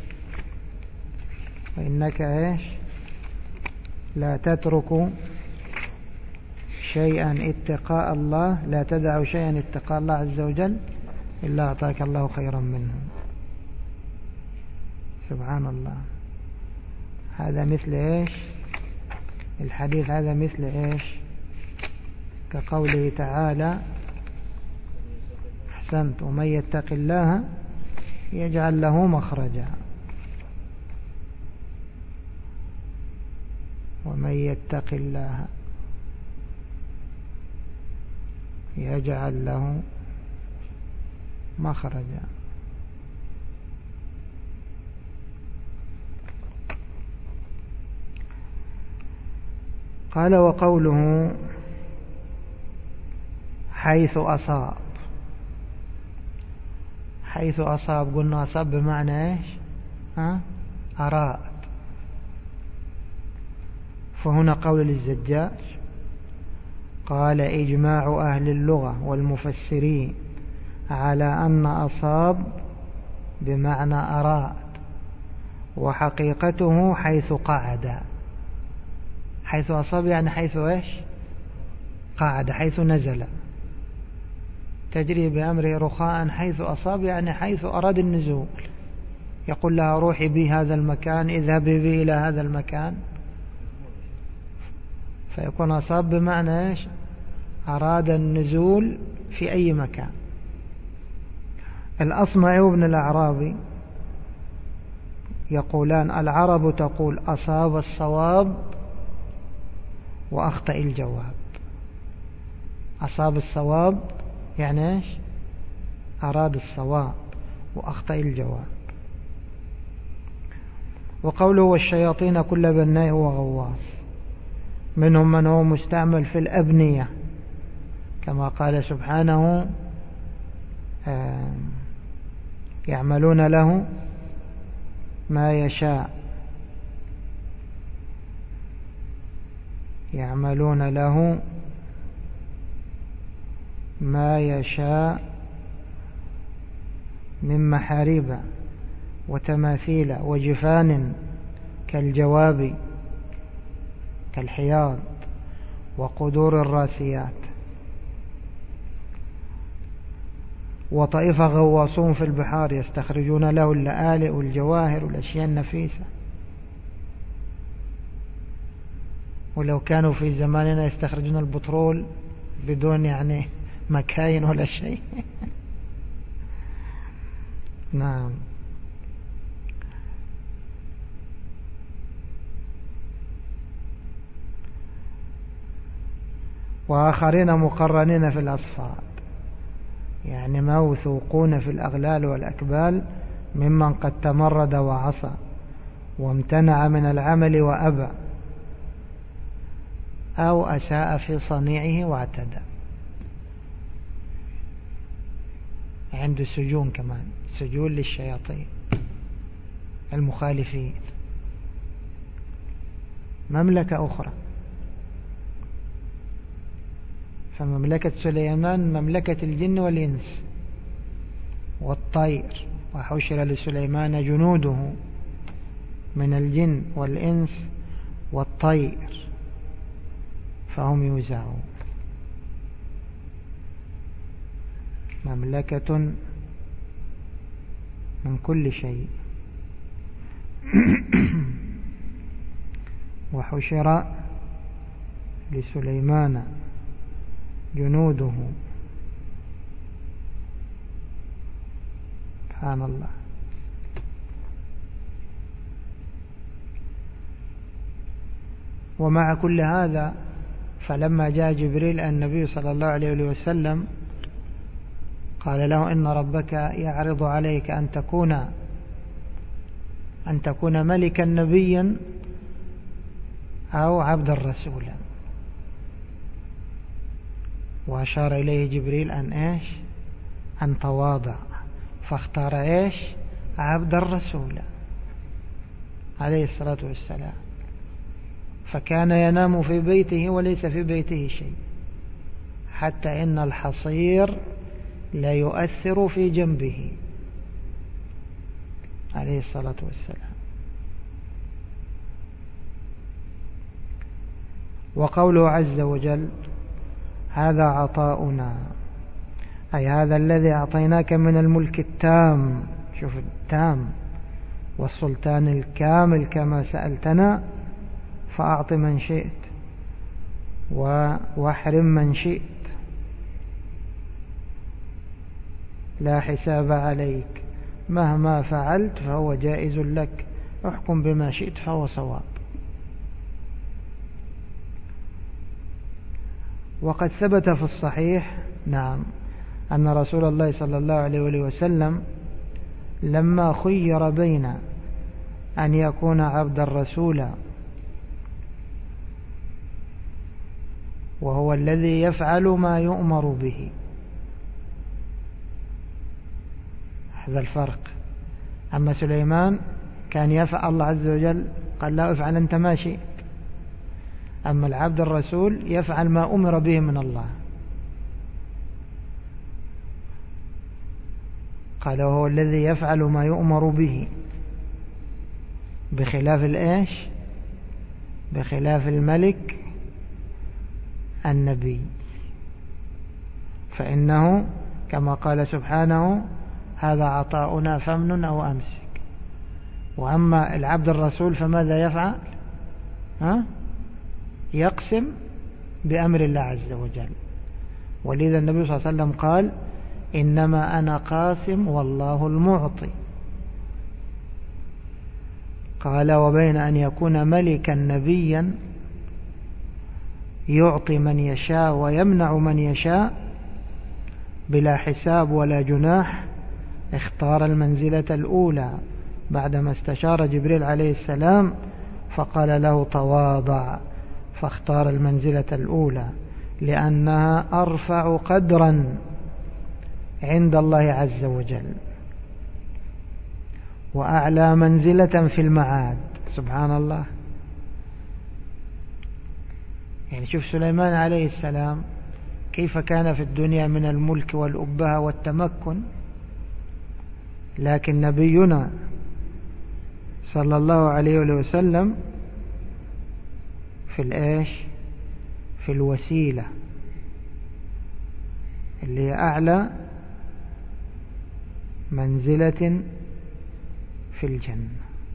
وإنك إيش لا تترك شيئا اتقاء الله، لا تدع شيئا اتقاء الله عز وجل إلا أعطاك الله خيرا منه. سبحان الله. هذا مثل إيش الحديث؟ هذا مثل إيش؟ كقوله تعالى: أحسنت، ومن يتق الله يجعل له مخرجا، ومن يتق الله يجعل له مخرجا. قال: وقوله حيث أصاب. حيث أصاب قلنا أصاب بمعنى إيش؟ ها؟ أراد. فهنا قول للزجاج قال: إجماع أهل اللغة والمفسرين على أن أصاب بمعنى أراد، وحقيقته حيث قعد. حيث أصاب يعني حيث إيش؟ قعد، حيث نزل. تجري بأمره رخاء حيث أصاب يعني حيث أراد النزول. يقول لها: روحي بي هذا المكان، اذهبي بي إلى هذا المكان. فيكون أصاب بمعنى إيش؟ أراد النزول في أي مكان. الأصمعي وابن الأعرابي يقولان: العرب تقول أصاب الصواب وأخطأ الجواب. أصاب الصواب يعني إيش؟ أراد الصواب وأخطأ الجواب. وقوله: والشياطين كل بناء وغواص، منهم من هو مستعمل في الأبنية كما قال سبحانه: يعملون له ما يشاء، يعملون له ما يشاء من محاريب وتماثيل وجفان كالجواب كالحياض وقدور الراسيات. وطائفة غواصون في البحار يستخرجون له اللآلئ والجواهر والأشياء النفيسة. ولو كانوا في زماننا يستخرجون البترول بدون يعني مكاين ولا شيء. نعم. وآخرين مقرنين في الأصفاد، يعني موثوقون في الأغلال والأكبال، ممن قد تمرد وعصى وامتنع من العمل وأبى، أو أساء في صنيعه واعتدى. عنده سجون كمان، سجون للشياطين المخالفين. مملكة أخرى. فمملكة سليمان مملكة الجن والإنس، والطير، وحشر لسليمان جنوده من الجن والإنس والطير فهم يوزعون. مملكة من كل شيء. وحشر لسليمان جنوده، سبحان الله. ومع كل هذا فلما جاء جبريل النبي صلى الله عليه وسلم قال له إن ربك يعرض عليك أن تكون أن تكون ملكا نبيا أو عبدا رسولا، وأشار إليه جبريل أن إيش أن تواضع، فاختار إيش عبدا رسولا عليه الصلاة والسلام. فكان ينام في بيته وليس في بيته شيء، حتى إن الحصير لا يؤثر في جنبه عليه الصلاة والسلام. وقوله عز وجل هذا عطاؤنا، أي هذا الذي أعطيناك من الملك التام، شوف التام والسلطان الكامل كما سألتنا، فأعط من شئت واحرم من شئت، لا حساب عليك، مهما فعلت فهو جائز لك، احكم بما شئت فهو صواب. وقد ثبت في الصحيح نعم أن رسول الله صلى الله عليه وسلم لما خير بين أن يكون عبدا رسولا وهو الذي يفعل ما يؤمر به، هذا الفرق. أما سليمان كان يفعل، الله عز وجل قال لا افعل أنت ما شئت، أما العبد الرسول يفعل ما أمر به من الله. قال وهو الذي يفعل ما يؤمر به، بخلاف الإيش بخلاف الملك النبي، فإنه كما قال سبحانه هذا عطاؤنا فمن أو أمسك. وأما العبد الرسول فماذا يفعل؟ ها؟ يقسم بأمر الله عز وجل. ولذا النبي صلى الله عليه وسلم قال إنما أنا قاسم والله المعطي. قال وبين أن يكون ملكا نبيا يعطي من يشاء ويمنع من يشاء بلا حساب ولا جناح، اختار المنزلة الأولى بعدما استشار جبريل عليه السلام فقال له تواضع، فاختار المنزلة الأولى لأنها أرفع قدرا عند الله عز وجل وأعلى منزلة في المعاد. سبحان الله. يعني شوف سليمان عليه السلام كيف كان في الدنيا من الملك والأبهة والتمكن، لكن نبينا صلى الله عليه وسلم في الإيش في الوسيلة اللي هي أعلى منزلة في الجنة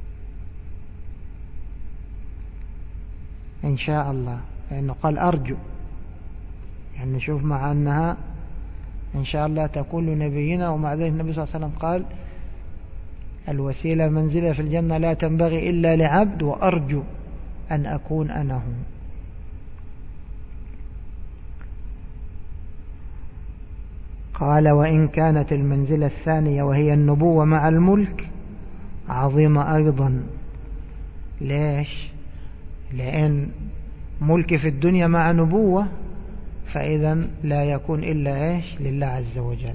إن شاء الله، لأنه قال أرجو، يعني نشوف مع أنها إن شاء الله تكون لنبينا، ومع ذلك النبي صلى الله عليه وسلم قال الوسيلة منزلة في الجنة لا تنبغي إلا لعبد وأرجو أن أكون أنا هو. قال وإن كانت المنزلة الثانية وهي النبوة مع الملك عظيمة أيضا. ليش؟ لأن ملك في الدنيا مع نبوة فإذا لا يكون إلا إيش لله عز وجل.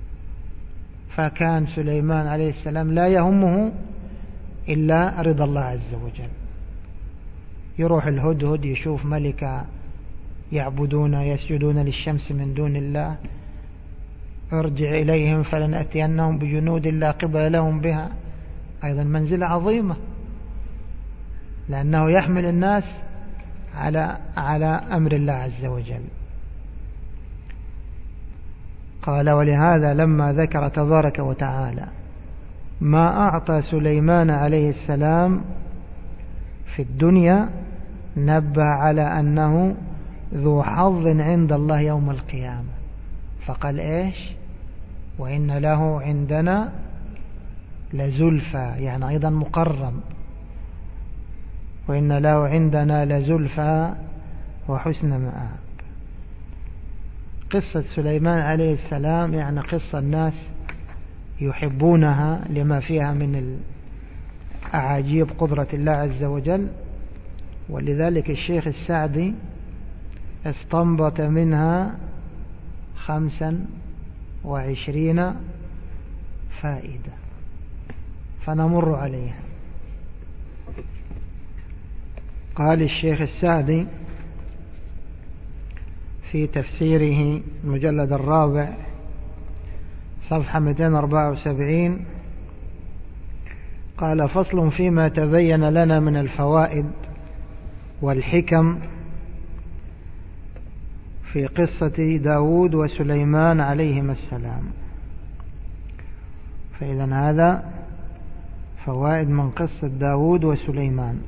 فكان سليمان عليه السلام لا يهمه إلا رضا الله عز وجل. يروح الهدهد يشوف ملكة يعبدون يسجدون للشمس من دون الله، ارجع إليهم فلنأتينهم بجنود لا قبل لهم بها، أيضا منزلة عظيمة، لأنه يحمل الناس على على أمر الله عز وجل. قال: ولهذا لما ذكر تبارك وتعالى ما أعطى سليمان عليه السلام في الدنيا نبه على أنه ذو حظ عند الله يوم القيامة، فقال إيش؟ وإن له عندنا لزلفى، يعني أيضا مقرب، وإن له عندنا لزلفى وحسن مآب. قصة سليمان عليه السلام يعني قصة الناس يحبونها لما فيها من أعاجيب قدرة الله عز وجل، ولذلك الشيخ السعدي استنبط منها خمسا وعشرين فائدة، فنمر عليها. قال الشيخ السعدي في تفسيره المجلد الرابع صفحة مئتين وأربعة وسبعين، قال: فصل فيما تبين لنا من الفوائد والحكم في قصة داود وسليمان عليهما السلام. فإذا هذا فوائد من قصة داود وسليمان.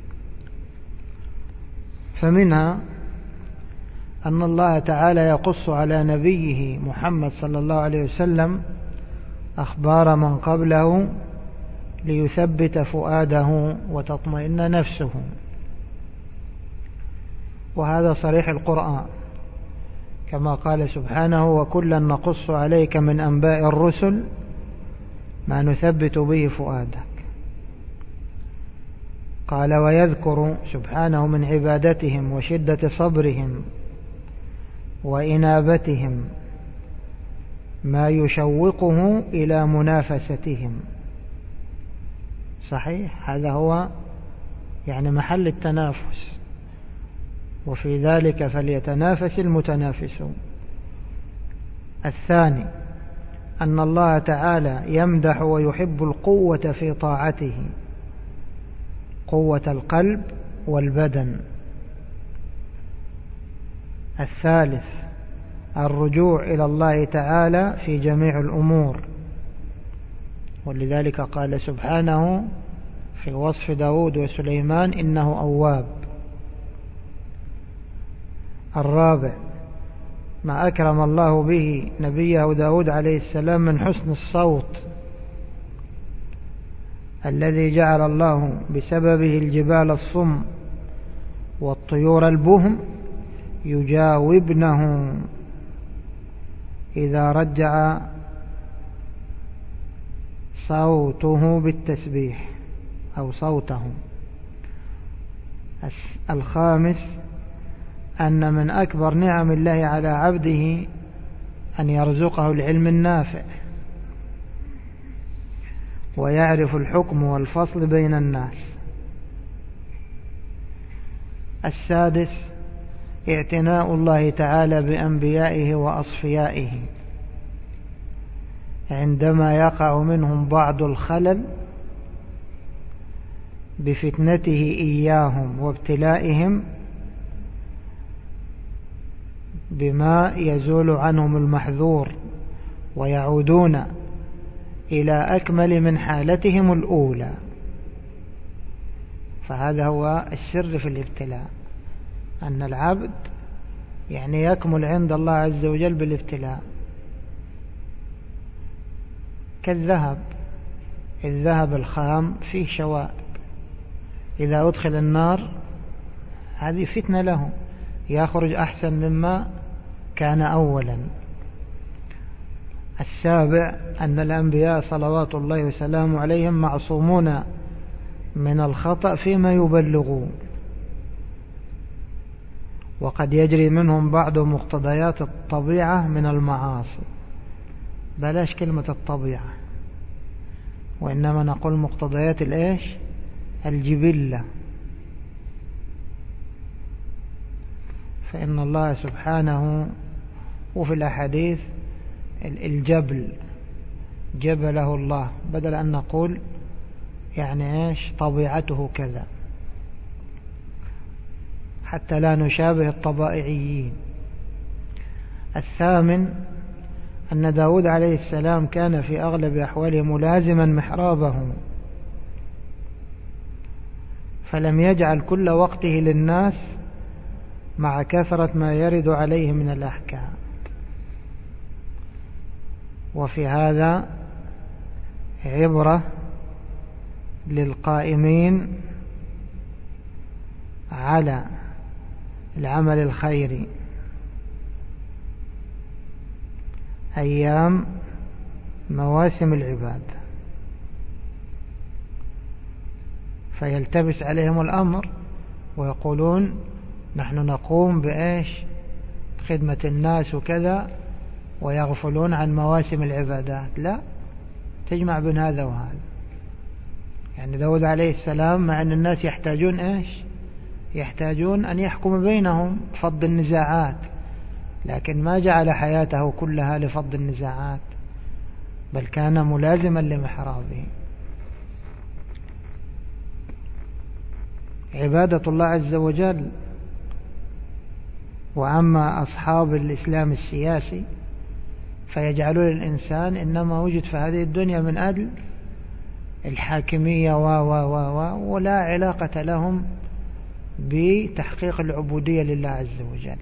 فمنها أن الله تعالى يقص على نبيه محمد صلى الله عليه وسلم أخبار من قبله ليثبت فؤاده وتطمئن نفسه، وهذا صريح القرآن، كما قال سبحانه: وكلا نقص عليك من أنباء الرسل ما نثبت به فؤادك. قال: ويذكر سبحانه من عبادتهم وشدة صبرهم وإنابتهم ما يشوقه إلى منافستهم. صحيح، هذا هو يعني محل التنافس، وفي ذلك فليتنافس المتنافسون. الثاني أن الله تعالى يمدح ويحب القوة في طاعته، قوة القلب والبدن. الثالث الرجوع إلى الله تعالى في جميع الأمور، ولذلك قال سبحانه في وصف داود وسليمان: إنه أواب. الرابع ما أكرم الله به نبيه داود عليه السلام من حسن الصوت الذي جعل الله بسببه الجبال الصم والطيور البهم يجاوبنه إذا رجع صوته بالتسبيح أو صوته. الخامس أن من أكبر نعم الله على عبده أن يرزقه العلم النافع ويعرف الحكم والفصل بين الناس. السادس اعتناء الله تعالى بأنبيائه وأصفيائه عندما يقع منهم بعض الخلل بفتنته إياهم وابتلائهم بما يزول عنهم المحذور ويعودون إلى أكمل من حالتهم الأولى. فهذا هو السر في الابتلاء، أن العبد يعني يكمل عند الله عز وجل بالابتلاء. كالذهب، الذهب الخام فيه شوائب، إذا أدخل النار هذه فتنة له، يخرج أحسن مما كان أولا. السابع أن الأنبياء صلوات الله وسلامه عليهم معصومون من الخطأ فيما يبلغون، وقد يجري منهم بعض مقتضيات الطبيعة من المعاصي. بلاش كلمة الطبيعة، وإنما نقول مقتضيات الإيش؟ الجبلة. فإن الله سبحانه وفي الأحاديث الجبل، جبله الله، بدل أن نقول يعني إيش طبيعته كذا، حتى لا نشابه الطبائعيين. الثامن أن داود عليه السلام كان في أغلب أحواله ملازما محرابه، فلم يجعل كل وقته للناس مع كثرة ما يرد عليه من الأحكام. وفي هذا عبرة للقائمين على العمل الخيري أيام مواسم العباد، فيلتبس عليهم الأمر ويقولون نحن نقوم بإيش خدمة الناس وكذا، ويغفلون عن مواسم العبادات. لا، تجمع بين هذا وهذا. يعني داود عليه السلام مع أن الناس يحتاجون إيش يحتاجون أن يحكم بينهم فض النزاعات، لكن ما جعل حياته كلها لفض النزاعات، بل كان ملازما لمحرابه. عبادة الله عز وجل. وأما أصحاب الإسلام السياسي فيجعلون الإنسان إنما وجد في هذه الدنيا من أجل الحاكمية و و و و ولا علاقة لهم بتحقيق العبودية لله عز وجل.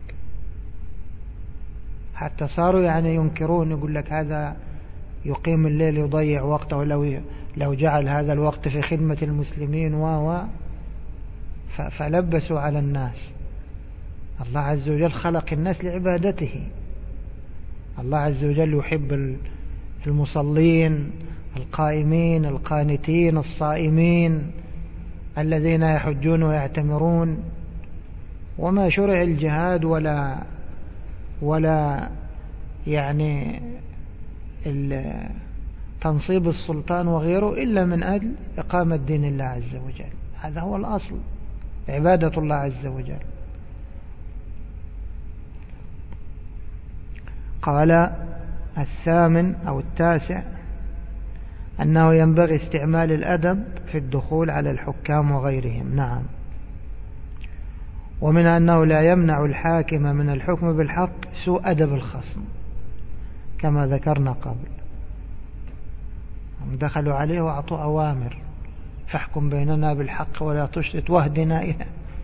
حتى صاروا يعني ينكرون، يقول لك هذا يقيم الليل يضيع وقته، لو لو جعل هذا الوقت في خدمة المسلمين و و فلبسوا على الناس. الله عز وجل خلق الناس لعبادته. الله عز وجل يحب المصلين القائمين القانتين الصائمين الذين يحجون ويعتمرون. وما شرع الجهاد ولا ولا يعني تنصيب السلطان وغيره إلا من أجل إقامة دين الله عز وجل. هذا هو الأصل، عبادة الله عز وجل. قال الثامن أو التاسع أنه ينبغي استعمال الأدب في الدخول على الحكام وغيرهم. نعم. ومن أنه لا يمنع الحاكم من الحكم بالحق سوء أدب الخصم، كما ذكرنا قبل. دخلوا عليه وأعطوا أوامر، فاحكم بيننا بالحق ولا تشتت واهدنا إلى،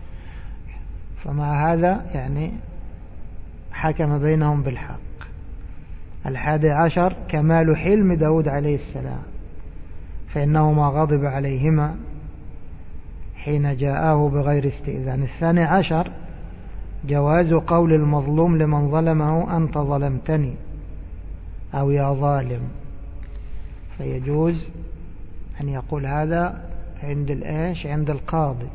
فمع هذا يعني حكم بينهم بالحق. الحادي عشر كمال حلم داود عليه السلام، فإنه ما غضب عليهما حين جاءه بغير استئذان. الثاني عشر جواز قول المظلوم لمن ظلمه أنت ظلمتني أو يا ظالم، فيجوز أن يقول هذا عند الإيش عند القاضي.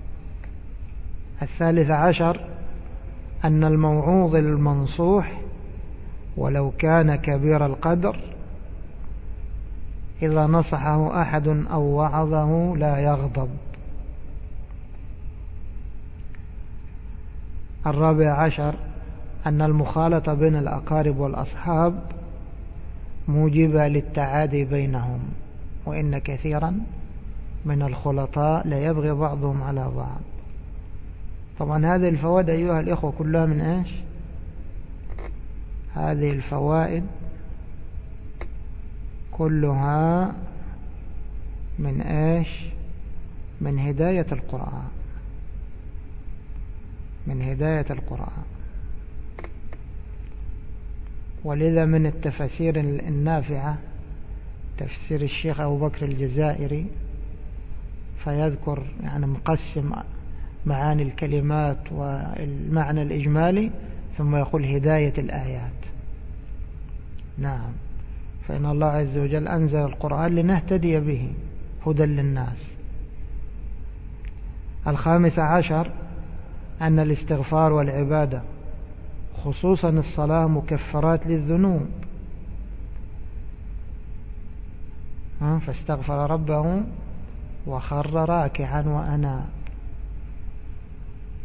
الثالث عشر أن الموعوظ المنصوح ولو كان كبير القدر إذا نصحه أحد أو وعظه لا يغضب. الرابع عشر أن المخالطة بين الأقارب والأصحاب موجبة للتعادي بينهم، وإن كثيرا من الخلطاء لا يبغي بعضهم على بعض. طبعا هذه الفوائد أيها الإخوة كلها من إيش؟ هذه الفوائد كلها من إيش؟ من هداية القرآن، من هداية القرآن. ولذا من التفاسير النافعة تفسير الشيخ أبو بكر الجزائري، فيذكر يعني مقسم معاني الكلمات والمعنى الإجمالي ثم يقول هداية الآيات. نعم، فإن الله عز وجل أنزل القرآن لنهتدي به هدى للناس. الخامس عشر أن الاستغفار والعبادة خصوصا الصلاة مكفرات للذنوب، فاستغفر ربه وخر راكعا وأناب.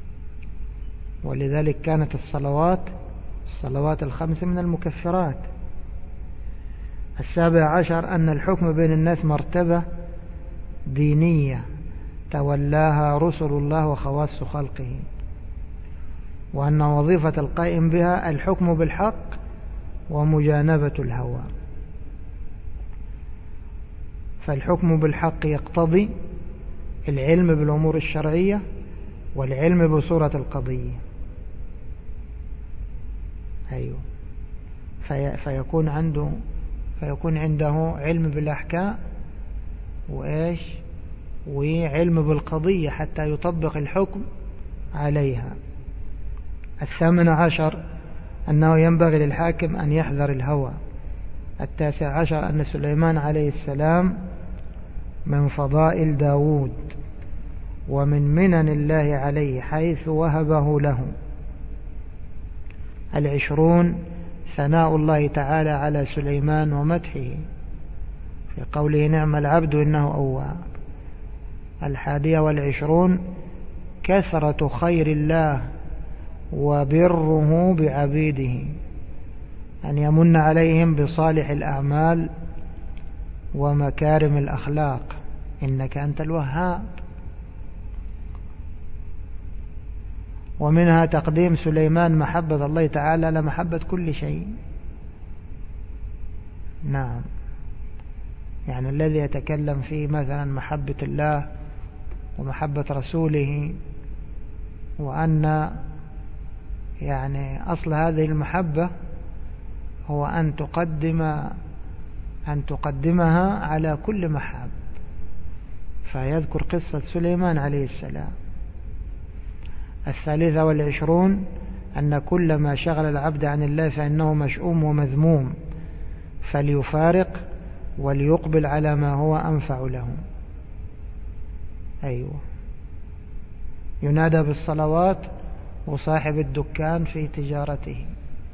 ولذلك كانت الصلوات الصلوات الخمس من المكفرات، السابع عشر أن الحكم بين الناس مرتبة دينية تولاها رسل الله وخواص خلقه، وأن وظيفة القائم بها الحكم بالحق ومجانبة الهوى. فالحكم بالحق يقتضي العلم بالأمور الشرعية والعلم بصورة القضية. أيوه. في فيكون عنده فيكون عنده علم بالأحكام وإيش وعلم بالقضية حتى يطبق الحكم عليها. الثامن عشر أنه ينبغي للحاكم أن يحذر الهوى. التاسع عشر أن سليمان عليه السلام من فضائل داود ومن منن الله عليه حيث وهبه له. العشرون ثناء الله تعالى على سليمان ومدحه في قوله نعم العبد إنه أواب. الحادية والعشرون كثرة خير الله وبره بعبيده، أن يمن عليهم بصالح الأعمال ومكارم الأخلاق إنك أنت الوهاب. ومنها تقديم سليمان محبة الله تعالى لمحبة كل شيء. نعم، يعني الذي يتكلم فيه مثلا محبة الله ومحبة رسوله، وأن يعني أصل هذه المحبة هو أن تقدم أن تقدمها على كل محب. فيذكر قصة سليمان عليه السلام. الثالثة والعشرون أن كل ما شغل العبد عن الله فإنه مشؤوم ومذموم، فليفارق وليقبل على ما هو أنفع له. أيوة. ينادى بالصلوات وصاحب الدكان في تجارته،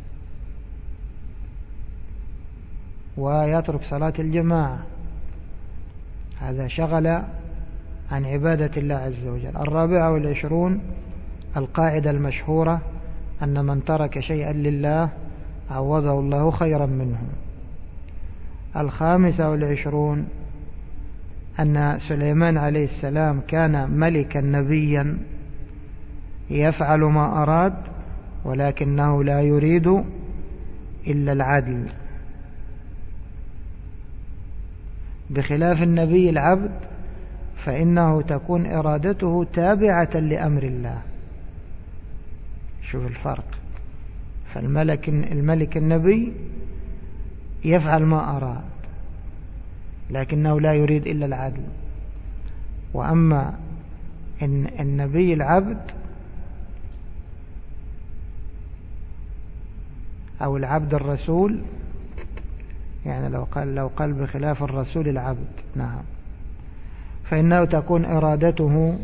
ويترك صلاة الجماعة، هذا شغل عن عبادة الله عز وجل. الرابعة والعشرون القاعدة المشهورة أن من ترك شيئا لله عوضه الله خيرا منه. الخامسة والعشرون أن سليمان عليه السلام كان ملكا نبيا يفعل ما أراد، ولكنه لا يريد إلا العدل، بخلاف النبي العبد فإنه تكون إرادته تابعة لأمر الله. شوف الفرق. فالملك الملك النبي يفعل ما أراد لكنه لا يريد إلا العدل، وأما النبي العبد أو العبد الرسول، يعني لو قال لو قال بخلاف الرسول العبد، نعم، فإنه تكون إرادته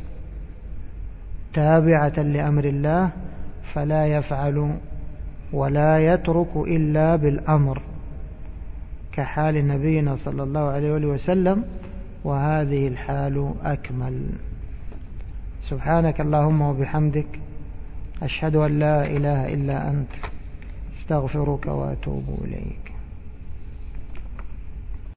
تابعة لأمر الله، فلا يفعل ولا يترك إلا بالأمر، كحال نبينا صلى الله عليه وسلم، وهذه الحال أكمل. سبحانك اللهم وبحمدك، أشهد أن لا إله إلا أنت، استغفرك وأتوب إليك.